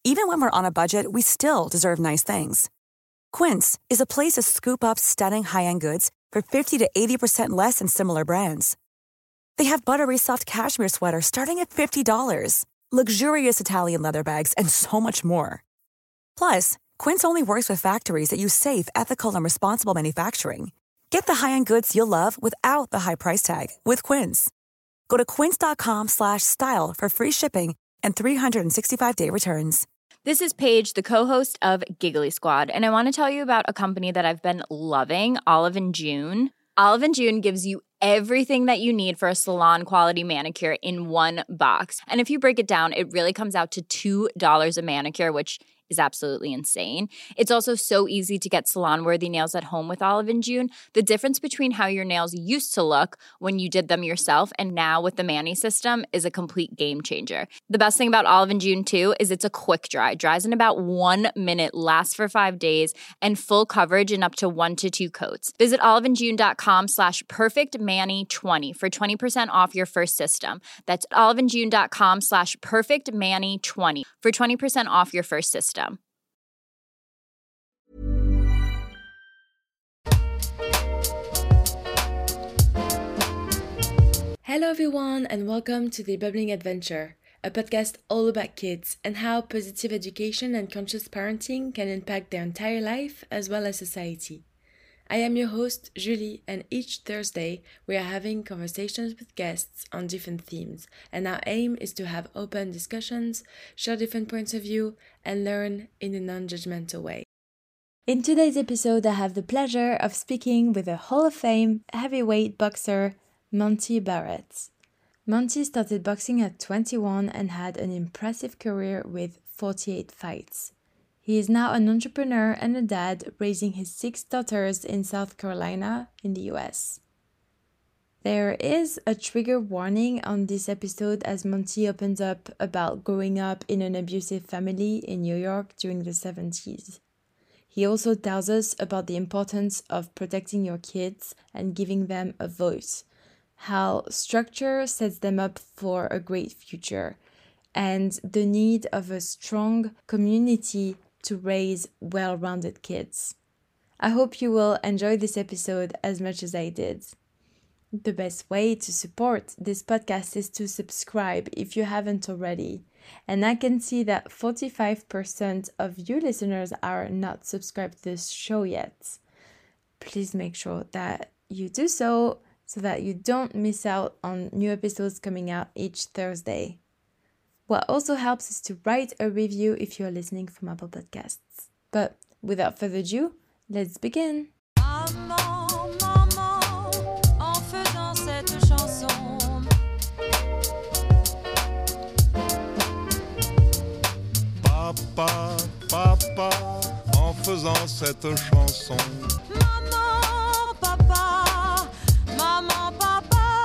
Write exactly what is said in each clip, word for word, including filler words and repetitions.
Even when we're on a budget, we still deserve nice things. Quince is a place to scoop up stunning high-end goods for fifty to eighty percent less than similar brands. They have buttery soft cashmere sweaters starting at fifty dollars, luxurious Italian leather bags, and so much more. Plus, Quince only works with factories that use safe, ethical, and responsible manufacturing. Get the high-end goods you'll love without the high price tag with Quince. Go to quince.com slash style for free shipping and three sixty-five day returns. This is Paige, the co-host of Giggly Squad, and I want to tell you about a company that I've been loving, Olive and June. Olive and June gives you everything that you need for a salon-quality manicure in one box. And if you break it down, it really comes out to two dollars a manicure, which is absolutely insane. It's also so easy to get salon-worthy nails at home with Olive and June. The difference between how your nails used to look when you did them yourself and now with the Mani system is a complete game changer. The best thing about Olive and June, too, is it's a quick dry. Dries in about one minute, lasts for five days, and full coverage in up to one to two coats. Visit oliveandjune.com slash perfectmani20 for twenty percent off your first system. That's oliveandjune.com slash perfectmani20 for twenty percent off your first system. Hello everyone and welcome to The Bubbling Adventure, a podcast all about kids and how positive education and conscious parenting can impact their entire life as well as society. I am your host, Julie, and each Thursday we are having conversations with guests on different themes, and our aim is to have open discussions, share different points of view, and learn in a non-judgmental way. In today's episode, I have the pleasure of speaking with a Hall of Fame heavyweight boxer, Monty Barrett. Monty started boxing at twenty-one and had an impressive career with forty-eight fights. He is now an entrepreneur and a dad, raising his six daughters in South Carolina in the U S. There is a trigger warning on this episode as Monty opens up about growing up in an abusive family in New York during the seventies. He also tells us about the importance of protecting your kids and giving them a voice, how structure sets them up for a great future, and the need of a strong community to raise well-rounded kids. I hope you will enjoy this episode as much as I did. The best way to support this podcast is to subscribe if you haven't already. And I can see that forty-five percent of you listeners are not subscribed to this show yet. Please make sure that you do so so that you don't miss out on new episodes coming out each Thursday. What also helps is to write a review if you're listening from Apple Podcasts. But without further ado, let's begin. Maman, maman, en faisant cette chanson. Papa, papa, en faisant cette chanson. Maman, papa, maman, papa.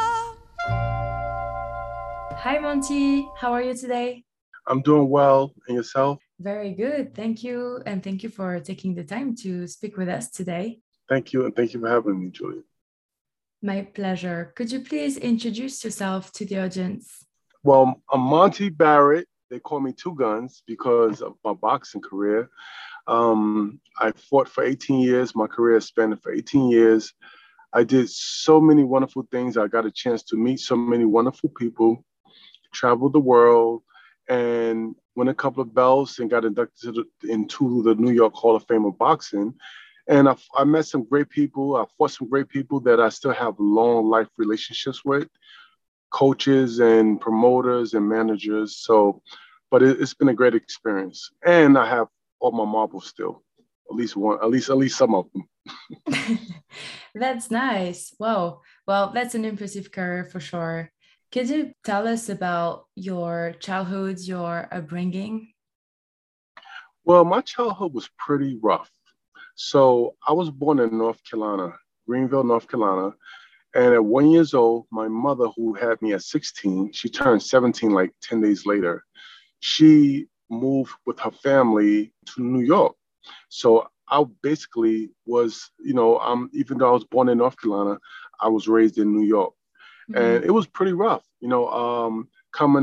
Hi Monty, how are you today? I'm doing well, and yourself? Very good, thank you, and thank you for taking the time to speak with us today. Thank you, and thank you for having me, Julia. My pleasure. Could you please introduce yourself to the audience? Well, I'm Monty Barrett. They call me Two Guns because of my boxing career. Um, I fought for eighteen years. My career spanned for eighteen years. I did so many wonderful things. I got a chance to meet so many wonderful people, traveled the world, and won a couple of belts and got inducted to the, into the New York Hall of Fame of Boxing. And I, I met some great people. I fought some great people that I still have long life relationships with, coaches and promoters and managers. So, but it, it's been a great experience. And I have all my marbles still, at least one, at least, at least some of them. That's nice. Wow. Well, that's an impressive career for sure. Could you tell us about your childhood, your upbringing? Well, my childhood was pretty rough. So I was born in North Carolina, Greenville, North Carolina. And at one years old, my mother, who had me at sixteen, she turned seventeen like ten days later. She moved with her family to New York. So I basically was, you know, um, even though I was born in North Carolina, I was raised in New York. Mm-hmm. And it was pretty rough, you know, um, coming up,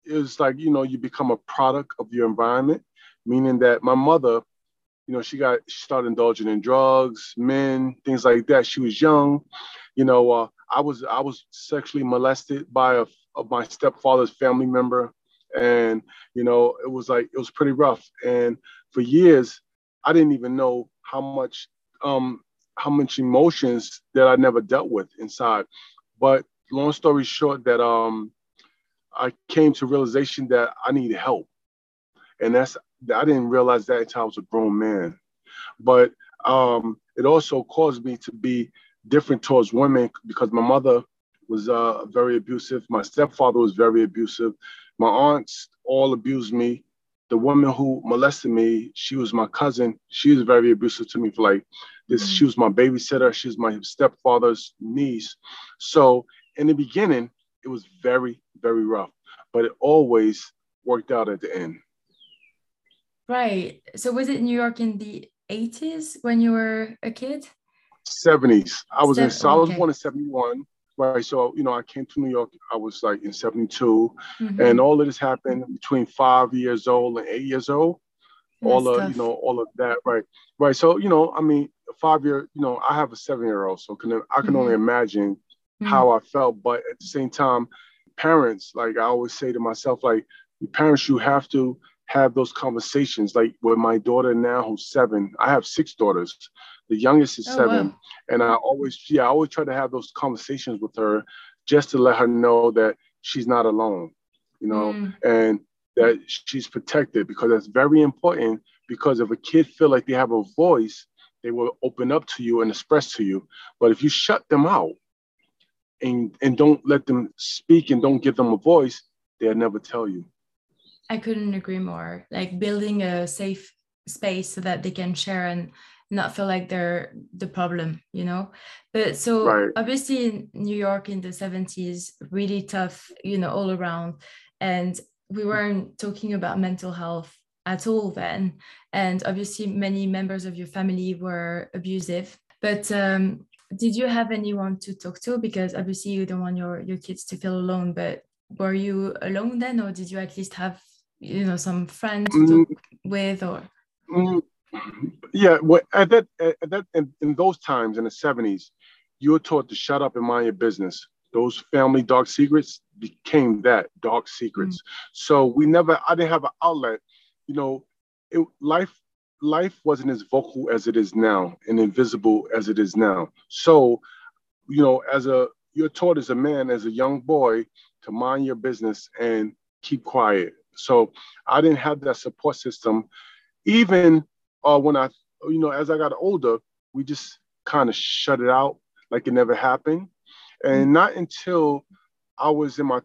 it was like, you know, you become a product of your environment, meaning that my mother, you know, she got, she started indulging in drugs, men, things like that. She was young. You know, uh, I was, I was sexually molested by a, of my stepfather's family member. And, you know, it was like, it was pretty rough. And for years, I didn't even know how much, um, how much emotions that I never dealt with inside. But long story short, that um, I came to realization that I needed help. And that's, I didn't realize that until I was a grown man. But um, it also caused me to be different towards women because my mother was uh, very abusive. My stepfather was very abusive. My aunts all abused me. The woman who molested me, she was my cousin. She was very abusive to me for like this. Mm-hmm. She was my babysitter. She was my stepfather's niece. So in the beginning, it was very, very rough, but it always worked out at the end. Right. So was it New York in the eighties when you were a kid? seventies. I was Seven, in, so I was okay. born in seventy-one. Right. So, you know, I came to New York, I was like in seventy-two. Mm-hmm. And all of this happened between five years old and eight years old. All That's of, tough. you know, all of that. Right. Right. So, you know, I mean, five year, you know, I have a seven year old. So can, I can mm-hmm. only imagine mm-hmm. how I felt. But at the same time, parents, like I always say to myself, like, parents, you have to have those conversations. Like with my daughter now, who's seven, I have six daughters. The youngest is oh, seven. Wow. And I always, yeah, I always try to have those conversations with her just to let her know that she's not alone, you know, mm. and that she's protected, because that's very important. Because if a kid feel like they have a voice, they will open up to you and express to you. But if you shut them out and, and don't let them speak and don't give them a voice, they'll never tell you. I couldn't agree more. Like building a safe space so that they can share and not feel like they're the problem, you know. But so right. Obviously in New York in the seventies, really tough, you know, all around. And we weren't talking about mental health at all then. And obviously many members of your family were abusive. But um, did you have anyone to talk to? Because obviously you don't want your, your kids to feel alone, but were you alone then, or did you at least have, you know, some friends to talk mm. with, or? Mm. Yeah, well, at that, at that, in, in those times in the seventies, you were taught to shut up and mind your business. Those family dark secrets became that dark secrets. Mm. So we never, I didn't have an outlet. You know, it, life, life wasn't as vocal as it is now and invisible as it is now. So, you know, as a, you're taught as a man, as a young boy, to mind your business and keep quiet. So I didn't have that support system. Even uh, when I, you know, as I got older, we just kind of shut it out like it never happened. And not until I was in my,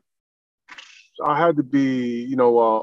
I had to be, you know, uh,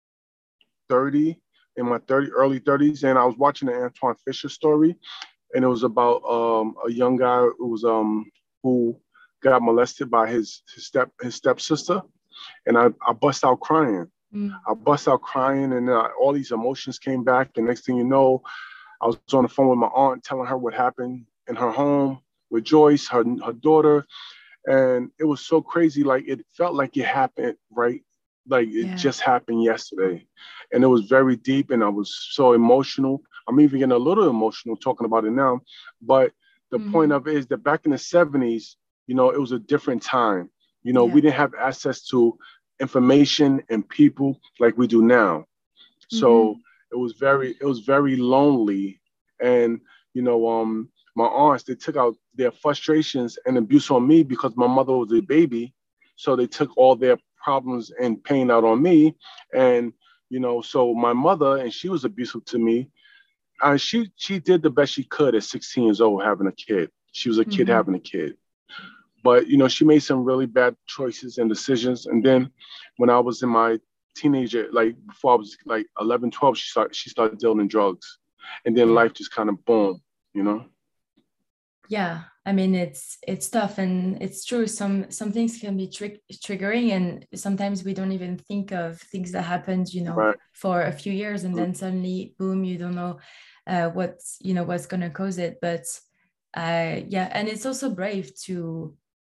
thirty, in my thirty, early thirties. And I was watching the Antoine Fisher story. And it was about um, a young guy who was, um, who got molested by his, his step, his stepsister. And I, I bust out crying. Mm. I bust out crying, and uh, all these emotions came back. And next thing you know, I was on the phone with my aunt telling her what happened in her home with Joyce, her, her daughter. And it was so crazy. Like, it felt like it happened, right? Like it yeah. just happened yesterday. And it was very deep, and I was so emotional. I'm even getting a little emotional talking about it now. But the mm-hmm. point of it is that back in the seventies, you know, it was a different time. You know, yeah. we didn't have access to information and people like we do now. So mm-hmm. it was very, it was very lonely. And, you know, um, my aunts, they took out their frustrations and abuse on me because my mother was a baby. So they took all their problems and pain out on me. And, you know, so my mother, and she was abusive to me. And she, she did the best she could at sixteen years old, having a kid. She was a kid mm-hmm. having a kid. But, you know, she made some really bad choices and decisions. And then when I was in my teenager, like before I was like eleven, twelve, she started, she started dealing in drugs. And then life just kind of boom, you know? Yeah, I mean, it's it's tough, and it's true. Some some things can be tri- triggering, and sometimes we don't even think of things that happened, you know, right. for a few years, and mm-hmm. then suddenly, boom, you don't know uh, what's, you know, what's going to cause it. But uh, yeah, and it's also brave to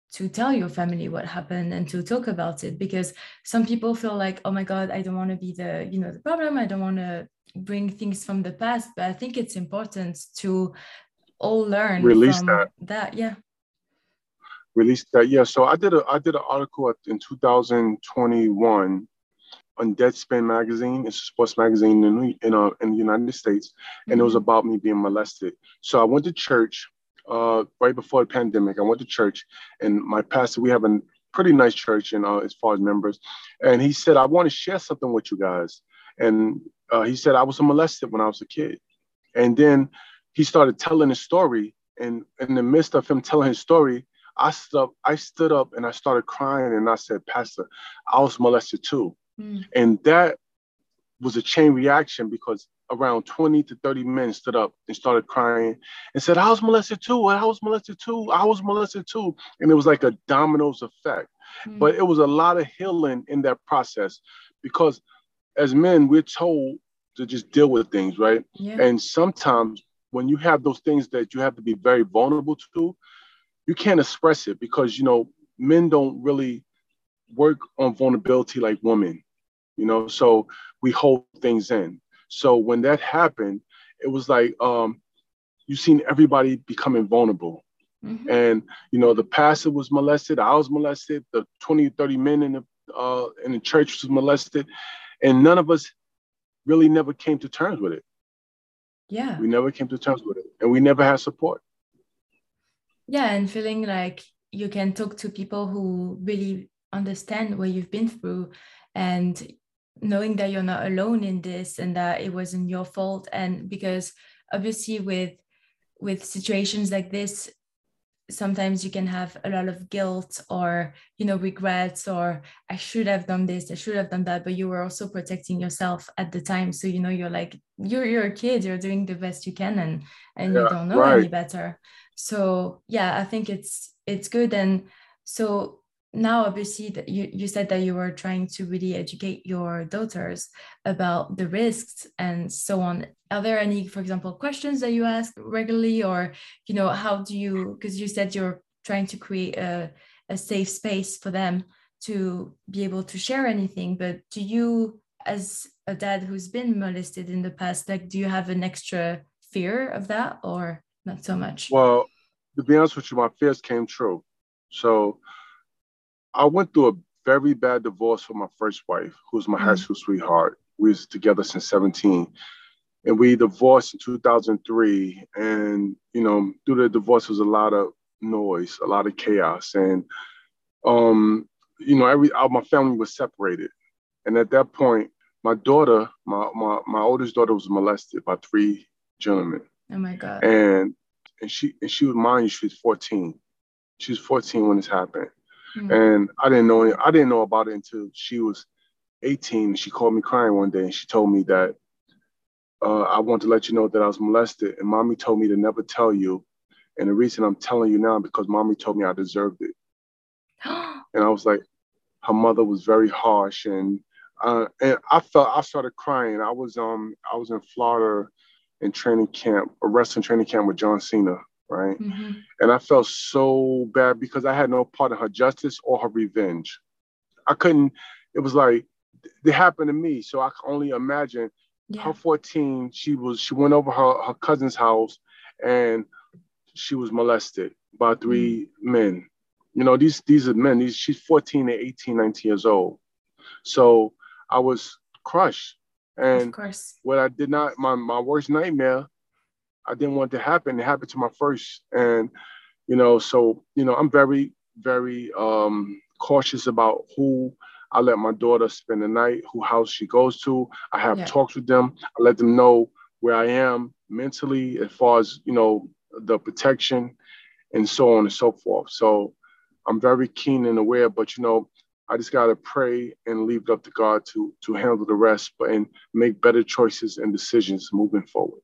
to tell your family what happened and to talk about it, because some people feel like, oh my God, I don't want to be the, you know, the problem. I don't want to bring things from the past. But I think it's important to all learn Release from that. that. Yeah. Release that. Yeah. So I did a I did an article in two thousand twenty-one on Deadspin magazine. It's a sports magazine in in, uh, in the United States, and mm-hmm. it was about me being molested. So I went to church uh, right before the pandemic. I went to church, and my pastor, we have a pretty nice church, and uh, as far as members, and he said, I want to share something with you guys. And uh, he said, I was molested when I was a kid. And then he started telling his story, and in the midst of him telling his story, I stood up, I stood up and I started crying, and I said, Pastor, I was molested too. Mm. And that was a chain reaction, because around twenty to thirty men stood up and started crying and said, I was molested too. I was molested too. I was molested too. And it was like a dominoes effect. Mm. But it was a lot of healing in that process, because as men, we're told to just deal with things, right? Yeah. And sometimes when you have those things that you have to be very vulnerable to, you can't express it, because, you know, men don't really work on vulnerability like women, you know, so we hold things in. So when that happened, it was like, um, you've seen everybody becoming vulnerable. Mm-hmm. And, you know, the pastor was molested. I was molested. The twenty, thirty men in the, uh, in the church was molested. And none of us really never came to terms with it. Yeah. We never came to terms with it. And we never had support. Yeah. And feeling like you can talk to people who really understand what you've been through, and knowing that you're not alone in this, and that it wasn't your fault. And because obviously with with situations like this, sometimes you can have a lot of guilt, or, you know, regrets, or I should have done this, I should have done that, but you were also protecting yourself at the time. So, you know, you're like, you're you're a kid, you're doing the best you can, and and yeah, you don't know right. any better. So yeah, I think it's it's good. And so now, obviously, that you, you said that you were trying to really educate your daughters about the risks and so on. Are there any, for example, questions that you ask regularly, or, you know, how do you, because you said you're trying to create a, a safe space for them to be able to share anything, but do you, as a dad who's been molested in the past, like, do you have an extra fear of that, or not so much? Well, to be honest with you, my fears came true. So I went through a very bad divorce from my first wife, who's my mm. high school sweetheart. We was together since seventeen. And we divorced in two thousand three. And, you know, through the divorce was a lot of noise, a lot of chaos. And, um, you know, every my family was separated. And at that point, my daughter, my, my, my oldest daughter was molested by three gentlemen. Oh, my God. And, and she, and she was, mind you, she was fourteen. She was fourteen when this happened. And I didn't know I didn't know about it until she was eighteen. She called me crying one day, and she told me that uh, I want to let you know that I was molested, and mommy told me to never tell you. And the reason I'm telling you now, because mommy told me I deserved it. And I was like, her mother was very harsh, and uh, and I felt I started crying. I was um I was in Florida in training camp, a wrestling training camp with John Cena. Right. Mm-hmm. And I felt so bad because I had no part in her justice or her revenge. I couldn't, it was like, it happened to me. So I can only imagine yeah. her fourteen, she was, she went over her, her cousin's house, and she was molested by three mm-hmm. men. You know, these, these are men, these, she's fourteen and eighteen, nineteen years old. So I was crushed. And of course. what I did not, my, my worst nightmare, I didn't want it to happen. It happened to my first. And, you know, so, you know, I'm very, very um, cautious about who I let my daughter spend the night, who house she goes to. I have yeah. talks with them. I let them know where I am mentally, as far as, you know, the protection and so on and so forth. So I'm very keen and aware, but, you know, I just got to pray and leave it up to God to, to handle the rest, but and make better choices and decisions moving forward.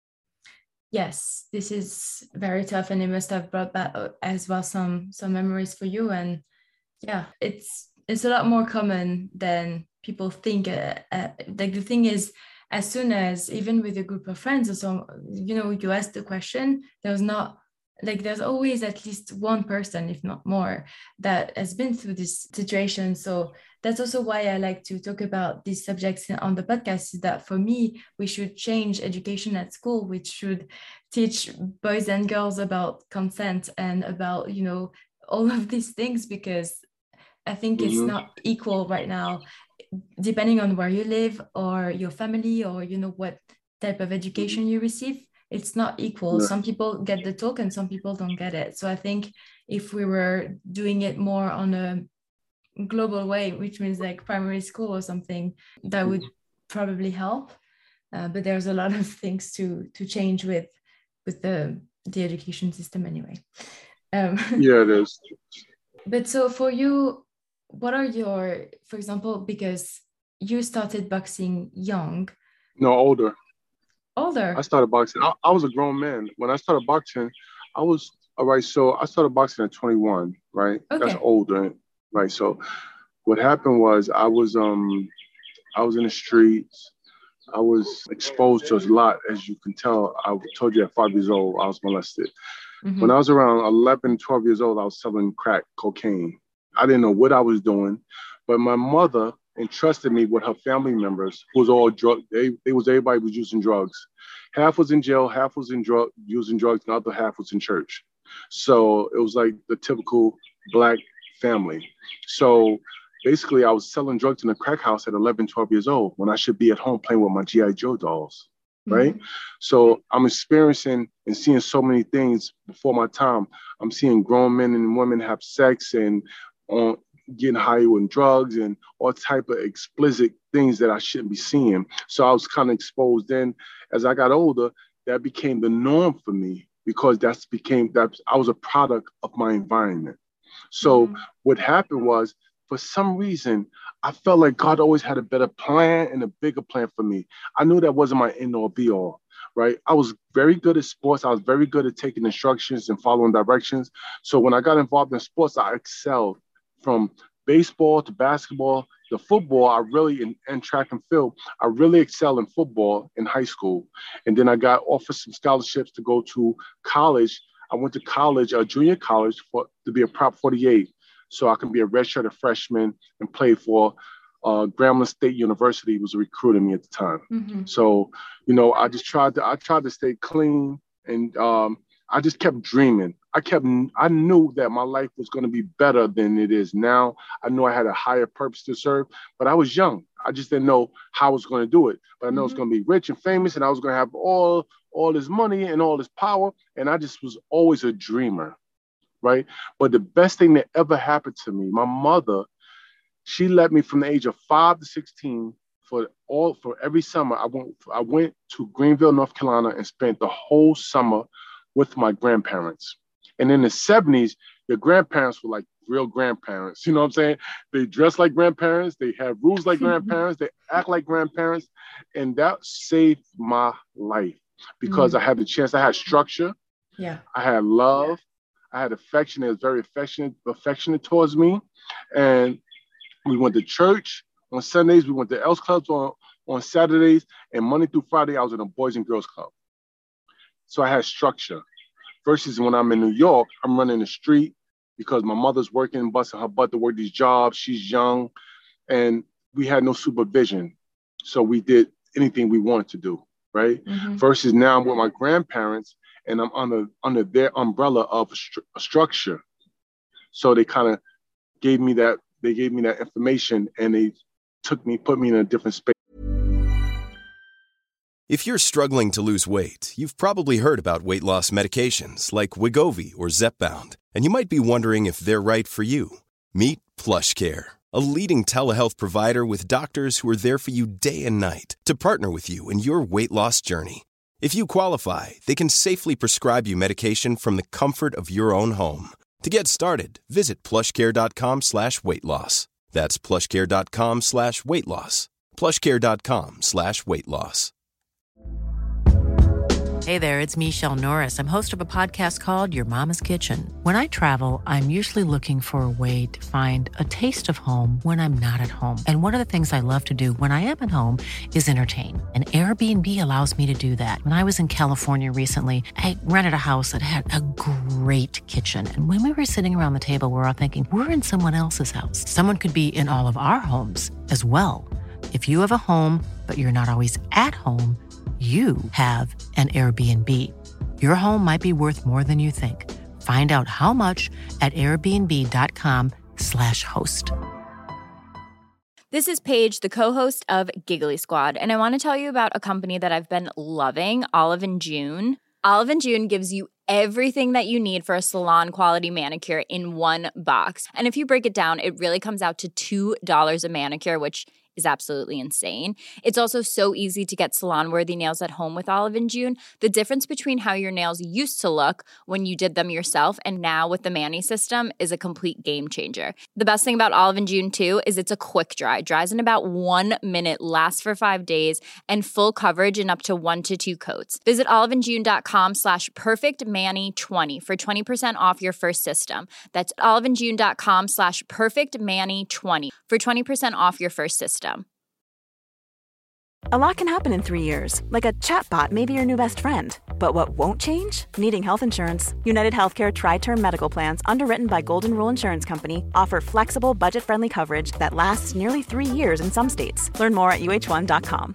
Yes, this is very tough, and it must have brought back as well some some memories for you. And yeah, it's it's a lot more common than people think. Uh, uh, like the thing is, as soon as, even with a group of friends or so, you know, you ask the question, there's not like there's always at least one person, if not more, that has been through this situation. So that's also why I like to talk about these subjects on the podcast, is that for me, we should change education at school, which should teach boys and girls about consent and about, you know, all of these things, because I think mm-hmm. it's not equal right now, depending on where you live or your family, or, you know, what type of education you receive. It's not equal. Yeah. Some people get the talk and some people don't get it. So I think if we were doing it more on a global way, which means like primary school or something, that would probably help. Uh, but there's a lot of things to to change with with the the education system anyway. Um, yeah, it is. But so for you, what are your, for example, because you started boxing young. No, older. Older. I started boxing. I, I was a grown man. When I started boxing, I was, all right, so I started boxing at twenty-one, right? Okay. That's older, right? So what happened was I was um I was in the streets. I was exposed to a lot, as you can tell. I told you at five years old, I was molested. Mm-hmm. When I was around eleven, twelve years old, I was selling crack cocaine. I didn't know what I was doing, but my mother entrusted me with her family members, who was all drug. They, they was everybody was using drugs. Half was in jail, half was in drug using drugs, and the other half was in church. So it was like the typical Black family. So basically, I was selling drugs in a crack house at eleven, twelve years old, when I should be at home playing with my G I Joe dolls, right? Mm-hmm. So I'm experiencing and seeing so many things before my time. I'm seeing grown men and women have sex and on getting high with drugs and all type of explicit things that I shouldn't be seeing. So I was kind of exposed. Then as I got older, that became the norm for me, because that's became that I was a product of my environment. So mm-hmm. what happened was, for some reason, I felt like God always had a better plan and a bigger plan for me. I knew that wasn't my end or be all, right? I was very good at sports. I was very good at taking instructions and following directions. So when I got involved in sports, I excelled. From baseball to basketball to football, I really, in, and track and field, I really excelled in football in high school. And then I got offered some scholarships to go to college. I went to college, a junior college, for to be a Prop forty-eight. So I can be a redshirt freshman and play for uh, Grambling State University was recruiting me at the time. Mm-hmm. So, you know, I just tried to, I tried to stay clean, and um, I just kept dreaming. I kept, I knew that my life was going to be better than it is now. I knew I had a higher purpose to serve, but I was young. I just didn't know how I was going to do it. But I know mm-hmm. I was going to be rich and famous, and I was going to have all, all this money and all this power. And I just was always a dreamer, right? But the best thing that ever happened to me, my mother, she let me from the age of five to sixteen for all, for every summer. I went, I went to Greenville, North Carolina, and spent the whole summer with my grandparents. And in the seventies, your grandparents were like real grandparents. You know what I'm saying? They dress like grandparents. They have rules like grandparents. They act like grandparents. And that saved my life, because mm. I had the chance. I had structure. Yeah. I had love. I had affection. It was very affectionate, affectionate towards me. And we went to church on Sundays. We went to Elks Clubs on, on Saturdays. And Monday through Friday, I was in a Boys and Girls Club. So I had structure. Versus when I'm in New York, I'm running the street because my mother's working, busting her butt to work these jobs. She's young, and we had no supervision. So we did anything we wanted to do, right? Mm-hmm. Versus now I'm with my grandparents, and I'm under under their umbrella of a, stru- a structure. So they kind of gave me that, they gave me that information, and they took me, put me in a different space. If you're struggling to lose weight, you've probably heard about weight loss medications like Wegovy or Zepbound, and you might be wondering if they're right for you. Meet PlushCare, a leading telehealth provider with doctors who are there for you day and night to partner with you in your weight loss journey. If you qualify, they can safely prescribe you medication from the comfort of your own home. To get started, visit plushcare.com slash weight loss. That's plushcare.com slash weight loss. plushcare.com slash weight loss. Hey there, it's Michelle Norris. I'm host of a podcast called Your Mama's Kitchen. When I travel, I'm usually looking for a way to find a taste of home when I'm not at home. And one of the things I love to do when I am at home is entertain. And Airbnb allows me to do that. When I was in California recently, I rented a house that had a great kitchen. And when we were sitting around the table, we were all thinking, we're in someone else's house. Someone could be in all of our homes as well. If you have a home, but you're not always at home, you have an Airbnb. Your home might be worth more than you think. Find out how much at airbnb.com slash host. This is Paige, the co-host of Giggly Squad, and I want to tell you about a company that I've been loving, Olive and June. Olive and June gives you everything that you need for a salon-quality manicure in one box. And if you break it down, it really comes out to two dollars a manicure, which is absolutely insane. It's also so easy to get salon-worthy nails at home with Olive and June. The difference between how your nails used to look when you did them yourself and now with the Mani system is a complete game changer. The best thing about Olive and June, too, is it's a quick dry. Dries in about one minute, lasts for five days, and full coverage in up to one to two coats. Visit oliveandjune.com slash perfectmani20 for twenty percent off your first system. That's oliveandjune.com slash perfectmani20 for twenty percent off your first system. A lot can happen in three years, like a chatbot may be your new best friend. But what won't change? Needing health insurance. United Healthcare Tri-Term Medical Plans, underwritten by Golden Rule Insurance Company, offer flexible, budget-friendly coverage that lasts nearly three years in some states. Learn more at U H one dot com.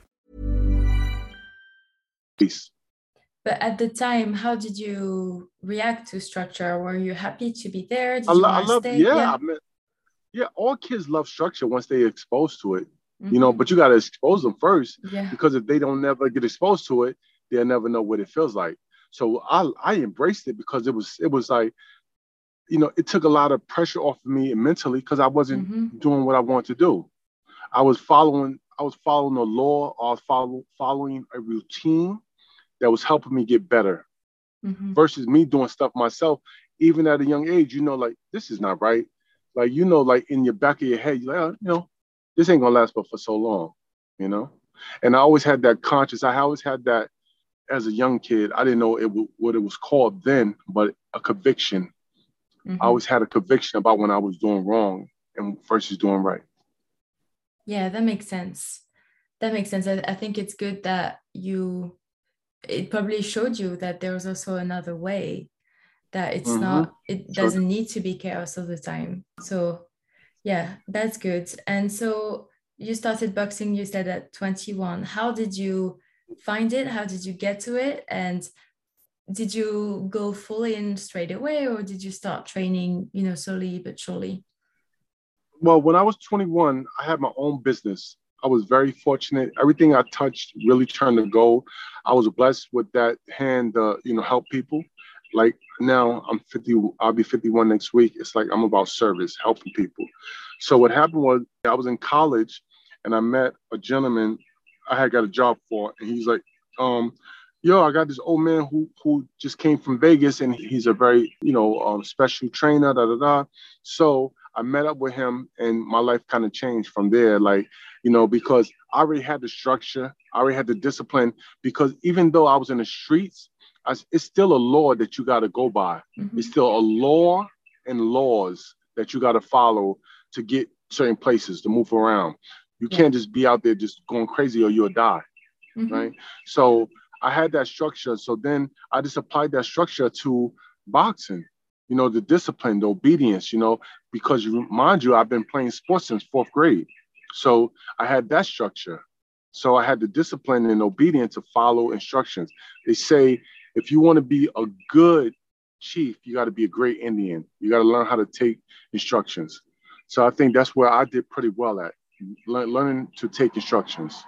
Peace. But at the time, how did you react to structure? Were you happy to be there? Did I, you lo- I want to love, stay? yeah, Yeah. I mean, yeah, all kids love structure once they're exposed to it, Mhm. you know, but you got to expose them first, Yeah. because if they don't never get exposed to it, they'll never know what it feels like. So I, I embraced it because it was, it was like, you know, it took a lot of pressure off of me mentally because I wasn't Mhm. doing what I wanted to do. I was following, I was following the law. I was follow, following a routine that was helping me get better Mhm. versus me doing stuff myself. Even at a young age, you know, like, this is not right. Like, you know, like in your back of your head, you're like, oh, you know, this ain't gonna last but for so long, you know? And I always had that conscious, I always had that as a young kid. I didn't know it w- what it was called then, but a conviction. Mhm. I always had a conviction about when I was doing wrong and versus doing right. Yeah, that makes sense. That makes sense. I, I think it's good that you, it probably showed you that there was also another way, that it's Mhm. not, it Sure. doesn't need to be chaos all the time. So yeah, that's good. And so you started boxing, you said at twenty-one. How did you find it? How did you get to it? And did you go full in straight away, or did you start training, you know, slowly but surely? Well, when I was twenty-one, I had my own business. I was very fortunate. Everything I touched really turned to gold. I was blessed with that hand, uh, you know, help people. Like now I'm fifty, I'll be fifty-one next week. It's like I'm about service, helping people. So what happened was I was in college and I met a gentleman I had got a job for. And he's like, um, yo, I got this old man who who just came from Vegas and he's a very, you know, um, special trainer, da da da. So I met up with him and my life kind of changed from there. Like, you know, because I already had the structure, I already had the discipline, because even though I was in the streets, I, it's still a law that you got to go by. Mhm. It's still a law and laws that you got to follow to get certain places, to move around. You Yeah. can't just be out there just going crazy or you'll die, Mhm. right? So I had that structure. So then I just applied that structure to boxing, you know, the discipline, the obedience, you know, because you, mind you, I've been playing sports since fourth grade. So I had that structure. So I had the discipline and obedience to follow instructions. They say, if you want to be a good chief, you got to be a great Indian. You got to learn how to take instructions. So I think that's where I did pretty well at, le- learning to take instructions.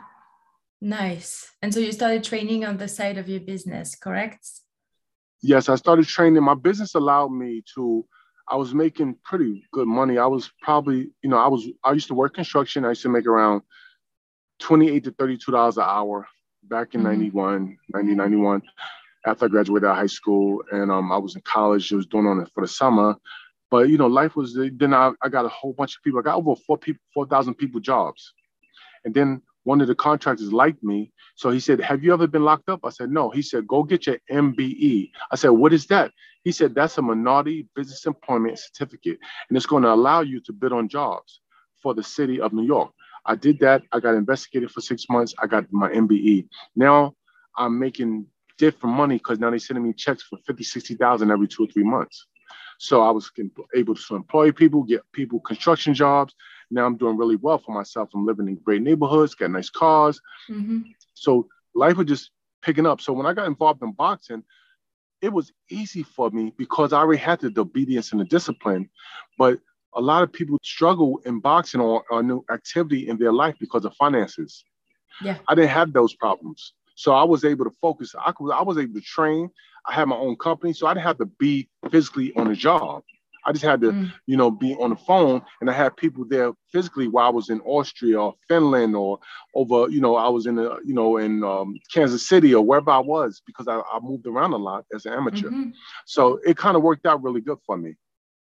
Nice. And so you started training on the side of your business, correct? Yes, I started training. My business allowed me to, I was making pretty good money. I was probably, you know, I was, I used to work construction. I used to make around twenty-eight to thirty-two dollars an hour back in Mhm. ninety-one, ninety, ninety-one, after I graduated out of high school. And um, I was in college. I was doing on it for the summer. But, you know, life was, then I, I got a whole bunch of people. I got over four people, four thousand people jobs. And then one of the contractors liked me. So he said, have you ever been locked up? I said, no. He said, go get your M B E. I said, what is that? He said, that's a Minority Business Employment Certificate, and it's going to allow you to bid on jobs for the city of New York. I did that. I got investigated for six months. I got my M B E. Now I'm making different money because now they're sending me checks for fifty, sixty thousand every two or three months. So I was able to employ people, get people construction jobs. Now I'm doing really well for myself. I'm living in great neighborhoods, got nice cars. Mm-hmm. So life was just picking up. So when I got involved in boxing, it was easy for me because I already had the obedience and the discipline. But a lot of people struggle in boxing or, or new activity in their life because of finances. Yeah, I didn't have those problems. So I was able to focus. I, could, I was able to train. I had my own company, so I didn't have to be physically on the job. I just had to, mm. you know, be on the phone, and I had people there physically while I was in Austria or Finland or over, you know, I was in, a, you know, in um, Kansas City or wherever I was because I, I moved around a lot as an amateur. Mm-hmm. So it kind of worked out really good for me.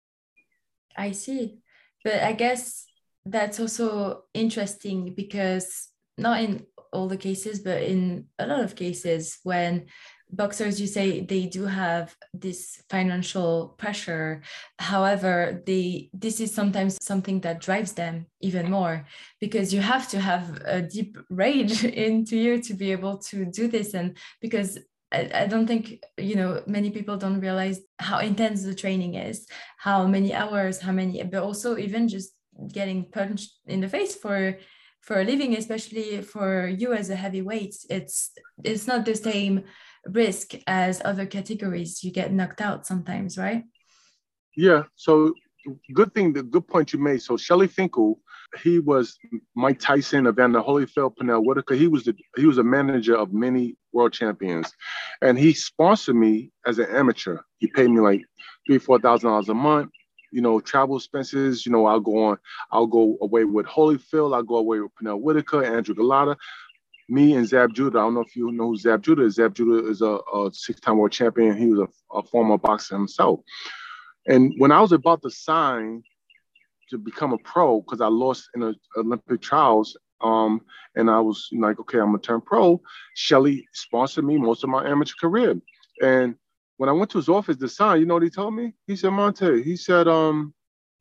I see. But I guess that's also interesting because not in all the cases, but in a lot of cases when boxers, you say they do have this financial pressure. However, they this is sometimes something that drives them even more because you have to have a deep rage into you to be able to do this. And because I, I don't think, you know, many people don't realize how intense the training is, how many hours, how many, but also even just getting punched in the face for for a living, especially for you as a heavyweight, it's it's not the same risk as other categories. You get knocked out sometimes, right? Yeah. So good thing, the good point you made. So Shelly Finkel, he was Mike Tyson, Evander Holyfield, Pernell Whitaker. He was the he was a manager of many world champions, and he sponsored me as an amateur. He paid me like three, four thousand dollars a month. You know, travel expenses. You know, I'll go on. I'll go away with Holyfield. I'll go away with Pernell Whitaker, Andrew Galata. Me and Zab Judah. I don't know if you know who Zab Judah is. Zab Judah is a, a six-time world champion. He was a, a former boxer himself. And when I was about to sign to become a pro, because I lost in the Olympic trials, um, and I was like, okay, I'm gonna turn pro. Shelly sponsored me most of my amateur career. And when I went to his office to sign, you know what he told me? He said, Monte, he said, um,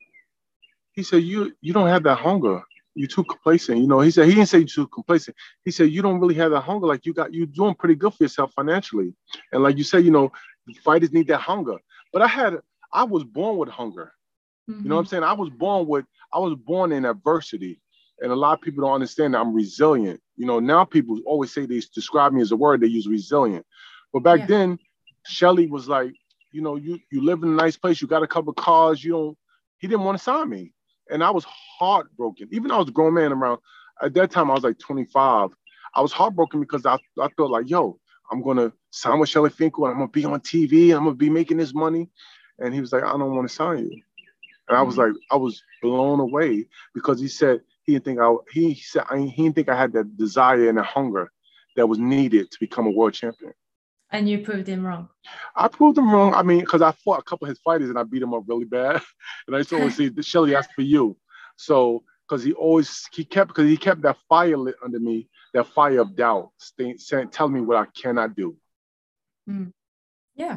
he said, you you don't have that hunger. You're too complacent. You know, he said, he didn't say you're too complacent. He said, you don't really have that hunger. Like you got, you're doing pretty good for yourself financially. And like you said, you know, fighters need that hunger. But I had, I was born with hunger. Mm-hmm. You know what I'm saying? I was born with, I was born in adversity. And a lot of people don't understand that I'm resilient. You know, now people always say they describe me as a word, they use resilient. But back yeah. then, Shelly was like, you know, you, you live in a nice place, you got a couple of cars, you don't, he didn't want to sign me. And I was heartbroken. Even though I was a grown man around, at that time I was like twenty-five. I was heartbroken because I, I thought like, yo, I'm going to sign with Shelly Finkel and I'm going to be on T V. I'm going to be making this money. And he was like, I don't want to sign you. And I was like, I was blown away because he said, he didn't think I, he said, I, he didn't think I had that desire and the hunger that was needed to become a world champion. And you proved him wrong. I proved him wrong. I mean, because I fought a couple of his fighters and I beat him up really bad. And I used to always say, Shelly, that's for you. So, because he always, he kept, because he kept that fire lit under me, that fire of doubt, staying, saying, telling me what I cannot do. Mm. Yeah.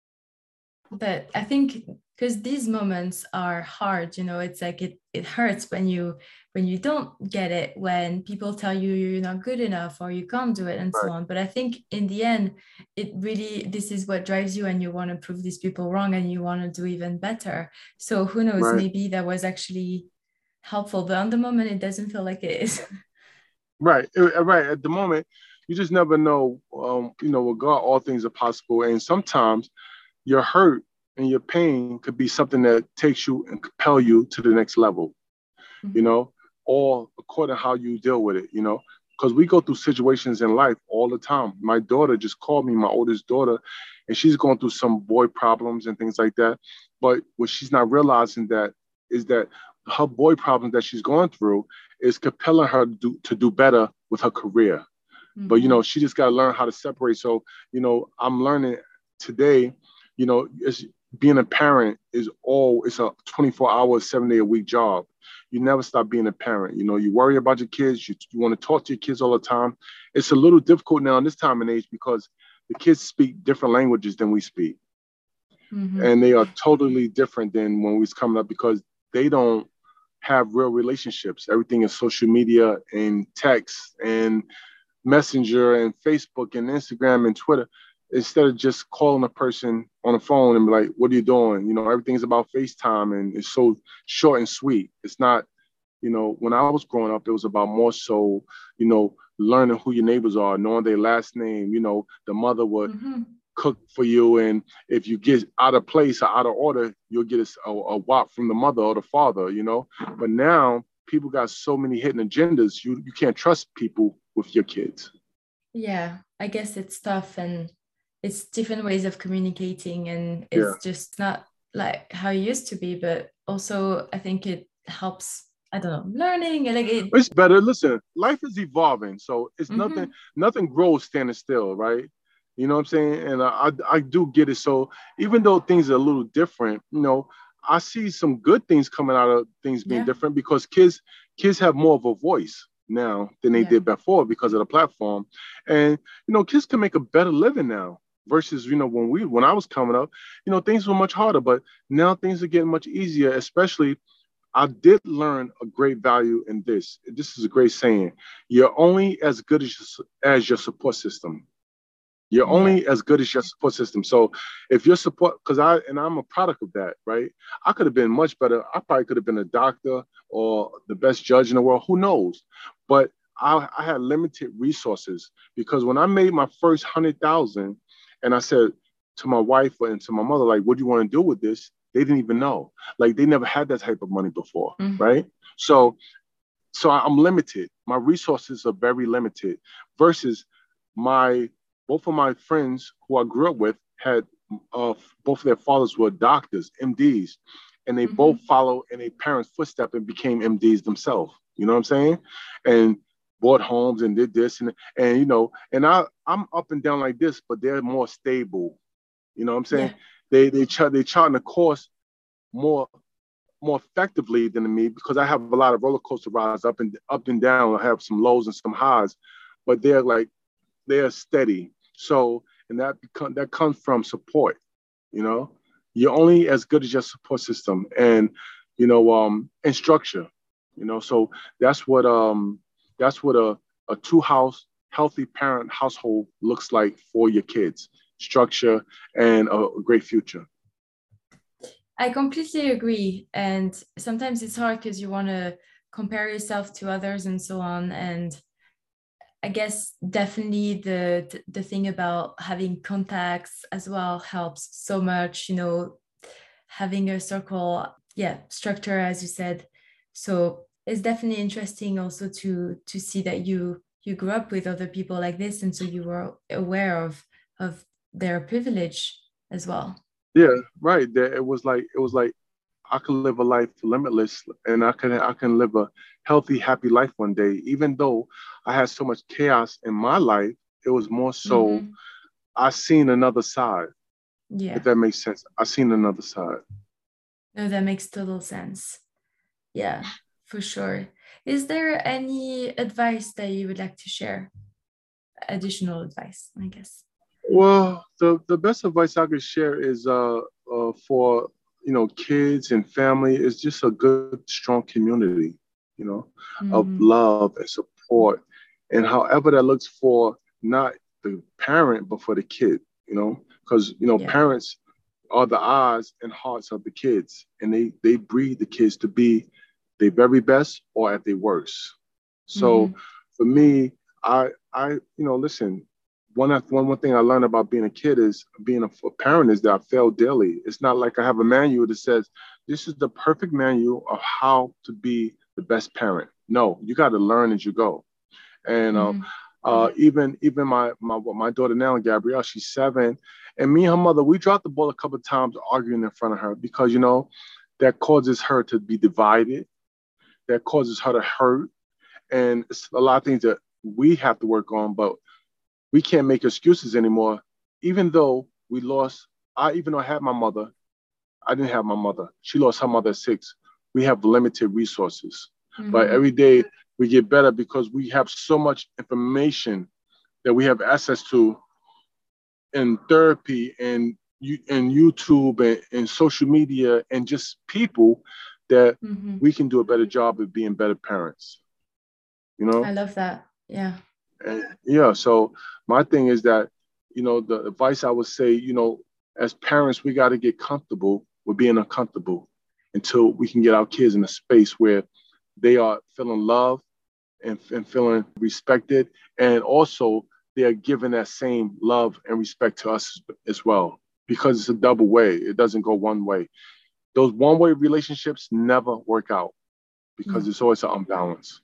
But I think because these moments are hard, you know, it's like it it hurts when you when you don't get it, when people tell you you're not good enough or you can't do it and right. so on. But I think in the end, it really, this is what drives you and you want to prove these people wrong and you want to do even better. So who knows, right. maybe that was actually helpful, but on the moment, it doesn't feel like it is. Right, right. At the moment, you just never know, um, you know, with God, all things are possible. And sometimes your hurt and your pain could be something that takes you and compel you to the next level, mm-hmm. you know, or according to how you deal with it, you know, because we go through situations in life all the time. My daughter just called me, my oldest daughter, and she's going through some boy problems and things like that. But what she's not realizing that is that her boy problems that she's going through is compelling her to do, to do better with her career. Mm-hmm. But, you know, she just got to learn how to separate. So, you know, I'm learning today, you know, it's, being a parent is all, it's a twenty-four hour, seven day a week job. you never stop being a parent. You know, you worry about your kids. You, you want to talk to your kids all the time. It's a little difficult now in this time and age because the kids speak different languages than we speak. Mm-hmm. And they are totally different than when we was coming up because they don't have real relationships. Everything is social media and text and Messenger and Facebook and Instagram and Twitter. Instead of just calling a person on the phone and be like, what are you doing? You know, everything's about FaceTime and it's so short and sweet. It's not, you know, when I was growing up, it was about more so, you know, learning who your neighbors are, knowing their last name. You know, the mother would mm-hmm. cook for you. And if you get out of place or out of order, you'll get a, a, a whop from the mother or the father, you know. But now people got so many hidden agendas. You, you can't trust people with your kids. Yeah, I guess it's tough and it's different ways of communicating and it's yeah. just not like how it used to be, but also I think it helps, I don't know, learning. And like it... It's better. Listen, life is evolving. So it's mm-hmm. nothing, nothing grows standing still, right? You know what I'm saying? And I, I do get it. So even though things are a little different, you know, I see some good things coming out of things being yeah. different because kids, kids have more of a voice now than they yeah. did before because of the platform. And, you know, kids can make a better living now. Versus, you know, when we when I was coming up, you know, things were much harder, but now things are getting much easier. Especially, I did learn a great value in this. This is a great saying. You're only as good as your, as your support system. You're yeah. only as good as your support system. So if your support, because I, and I'm a product of that, right? I could have been much better. I probably could have been a doctor or the best judge in the world. Who knows? But I, I had limited resources because when I made my first hundred thousand, and I said to my wife and to my mother, like, what do you want to do with this? They didn't even know. Like, they never had that type of money before, mm-hmm. right? So, so I'm limited. My resources are very limited versus my, both of my friends who I grew up with had, uh, both of their fathers were doctors, M Ds, and they mm-hmm. both followed in their parents' footsteps and became M Ds themselves. You know what I'm saying? And bought homes and did this and, and you know, and I, I'm up and down like this, but they're more stable. You know what I'm saying? Yeah. They they ch- they charting a course more more effectively than me because I have a lot of roller coaster rides up and up and down. I have some lows and some highs, but they're like they're steady. So and that become that comes from support. You know, you're only as good as your support system and you know um and structure. You know, so that's what um. That's what a, a two-house, healthy parent household looks like for your kids. Structure and a, a great future. I completely agree. And sometimes it's hard because you want to compare yourself to others and so on. And I guess definitely the, the thing about having contacts as well helps so much, you know, having a circle, yeah, structure, as you said. So it's definitely interesting also to to see that you you grew up with other people like this, and so you were aware of of their privilege as well. Yeah, right. It was like it was like I could live a life limitless, and I can I can live a healthy, happy life one day. Even though I had so much chaos in my life, it was more so mm-hmm. I seen another side. Yeah, if that makes sense. I seen another side. No, that makes total sense. Yeah. For sure. Is there any advice that you would like to share? Additional advice, I guess. Well, the, the best advice I could share is uh, uh, for, you know, kids and family is just a good, strong community, you know, mm-hmm. of love and support. And however that looks for not the parent, but for the kid, you know, because, you know, yeah. parents are the eyes and hearts of the kids, and they, they breed the kids to be their very best or at their worst. So mm-hmm. for me, I, I, you know, listen, one, one, one thing I learned about being a kid is being a, a parent is that I fail daily. It's not like I have a manual that says, this is the perfect manual of how to be the best parent. No, you got to learn as you go. And mm-hmm. um, uh, even, even my, my, my daughter now, Gabrielle, she's seven, and me and her mother, we dropped the ball a couple of times arguing in front of her because, you know, that causes her to be divided. That causes her to hurt. And it's a lot of things that we have to work on, but we can't make excuses anymore. Even though we lost, I even though I had my mother, I didn't have my mother. She lost her mother at six. we have limited resources. Mm-hmm. But every day we get better because we have so much information that we have access to in therapy and and YouTube and, and social media and just people that mm-hmm. we can do a better job of being better parents. You know? I love that. Yeah. And yeah. So my thing is that, you know, the advice I would say, you know, as parents, we got to get comfortable with being uncomfortable until we can get our kids in a space where they are feeling loved and, and feeling respected. And also they are giving that same love and respect to us as well, because it's a double way. It doesn't go one way. Those one-way relationships never work out because no. It's always an unbalance.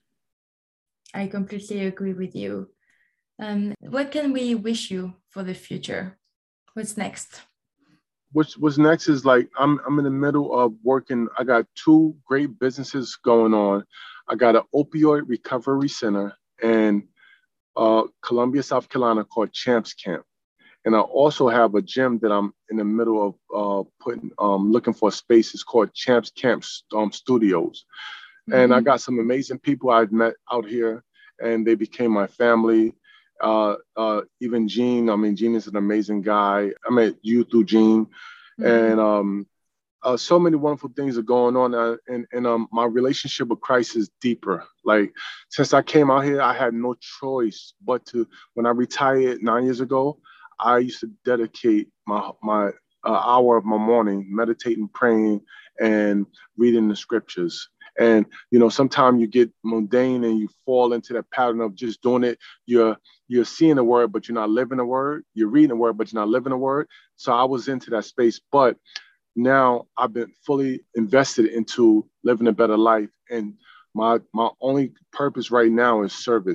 I completely agree with you. Um, what can we wish you for the future? What's next? What's, what's next is like, I'm I'm in the middle of working. I got two great businesses going on. I got an opioid recovery center in uh, Columbia, South Carolina called Champs Camp. And I also have a gym that I'm in the middle of uh, putting, um, looking for a space. It's called Champs Camp um, Studios. Mm-hmm. And I got some amazing people I've met out here, and they became my family. Uh, uh, even Gene, I mean, Gene is an amazing guy. I met you through Gene. Mm-hmm. And um, uh, so many wonderful things are going on. Uh, and and um, my relationship with Christ is deeper. Like, since I came out here, I had no choice but to, when I retired nine years ago, I used to dedicate my my uh, hour of my morning meditating, praying, and reading the scriptures. And, you know, sometimes you get mundane and you fall into that pattern of just doing it. You're you're seeing the word, but you're not living the word. You're reading the word, but you're not living the word. So I was into that space. But now I've been fully invested into living a better life. And my my only purpose right now is service.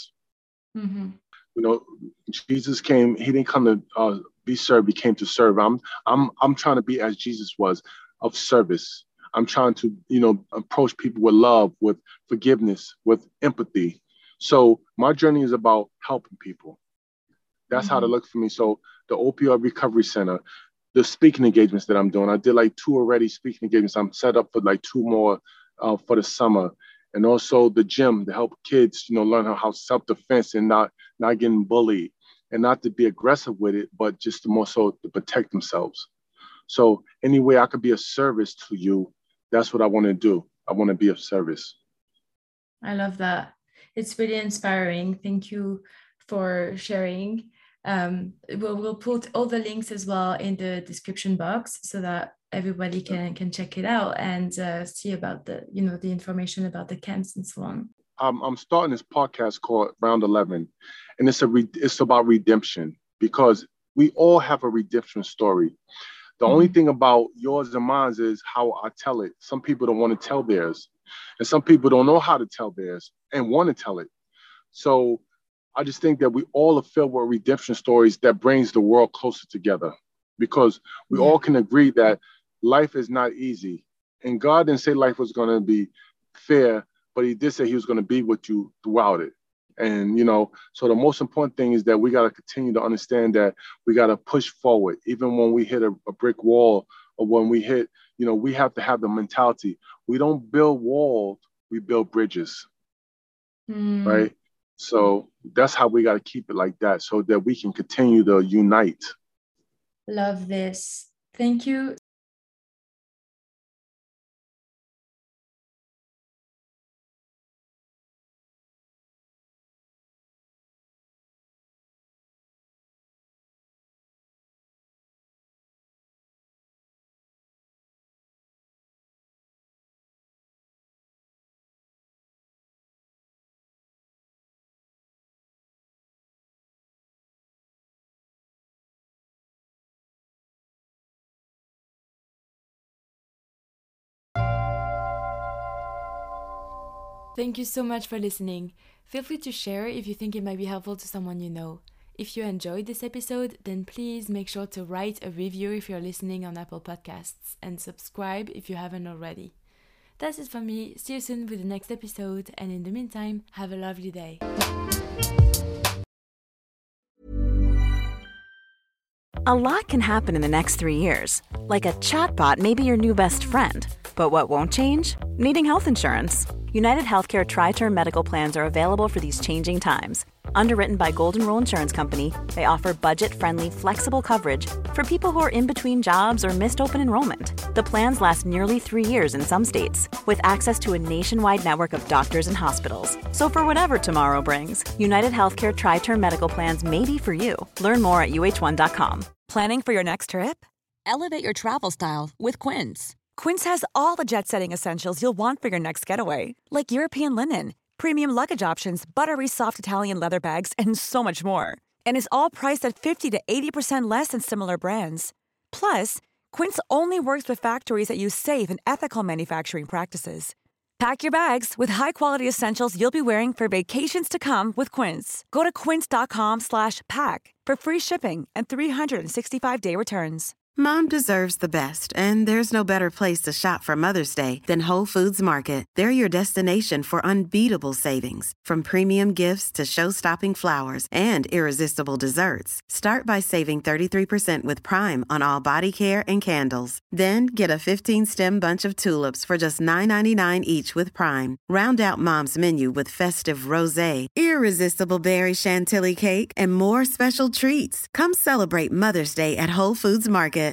Mm-hmm. You know, Jesus came, he didn't come to uh, be served, he came to serve. I'm I'm I'm trying to be as Jesus was, of service. I'm trying to, you know, approach people with love, with forgiveness, with empathy. So my journey is about helping people. That's mm-hmm. how to look for me. So the Opioid Recovery Center, the speaking engagements that I'm doing, I did like two already speaking engagements. I'm set up for like two more uh, for the summer. And also the gym to help kids, you know, learn how, how self-defense and not, not getting bullied, and not to be aggressive with it, but just to more so to protect themselves. So any way I could be of service to you, that's what I want to do. I want to be of service. I love that. It's really inspiring. Thank you for sharing. Um, we'll, we'll put all the links as well in the description box so that everybody can, can check it out and uh, see about the, you know, the information about the camps and so on. Um, I'm starting this podcast called Round eleven, and it's a re- it's about redemption, because we all have a redemption story. The mm-hmm. only thing about yours and mine is how I tell it. Some people don't want to tell theirs, and some people don't know how to tell theirs and want to tell it. So I just think that we all are filled with redemption stories that brings the world closer together, because we yeah. all can agree that life is not easy, and God didn't say life was going to be fair, but he did say he was going to be with you throughout it. And, you know, so the most important thing is that we got to continue to understand that we got to push forward, even when we hit a, a brick wall, or when we hit, you know, we have to have the mentality. We don't build walls, we build bridges, mm. right? So that's how we got to keep it like that, so that we can continue to unite. Love this. Thank you. Thank you so much for listening. Feel free to share if you think it might be helpful to someone you know. If you enjoyed this episode, then please make sure to write a review if you're listening on Apple Podcasts, and subscribe if you haven't already. That's it for me. See you soon with the next episode, and in the meantime, have a lovely day. A lot can happen in the next three years. Like a chatbot may be your new best friend. But what won't change? Needing health insurance. United Healthcare Tri-Term Medical Plans are available for these changing times. Underwritten by Golden Rule Insurance Company, they offer budget-friendly, flexible coverage for people who are in between jobs or missed open enrollment. The plans last nearly three years in some states, with access to a nationwide network of doctors and hospitals. So for whatever tomorrow brings, United Healthcare Tri-Term Medical Plans may be for you. Learn more at U H one dot com. Planning for your next trip? Elevate your travel style with Quince. Quince has all the jet-setting essentials you'll want for your next getaway, like European linen, premium luggage options, buttery soft Italian leather bags, and so much more. And is all priced at fifty to eighty percent less than similar brands. Plus, Quince only works with factories that use safe and ethical manufacturing practices. Pack your bags with high-quality essentials you'll be wearing for vacations to come with Quince. Go to quince.com slash pack for free shipping and three sixty-five day returns. Mom deserves the best, and there's no better place to shop for Mother's Day than Whole Foods Market. They're your destination for unbeatable savings, from premium gifts to show-stopping flowers and irresistible desserts. Start by saving thirty-three percent with Prime on all body care and candles. Then get a fifteen-stem bunch of tulips for just nine ninety-nine each with Prime. Round out Mom's menu with festive rosé, irresistible berry chantilly cake, and more special treats. Come celebrate Mother's Day at Whole Foods Market.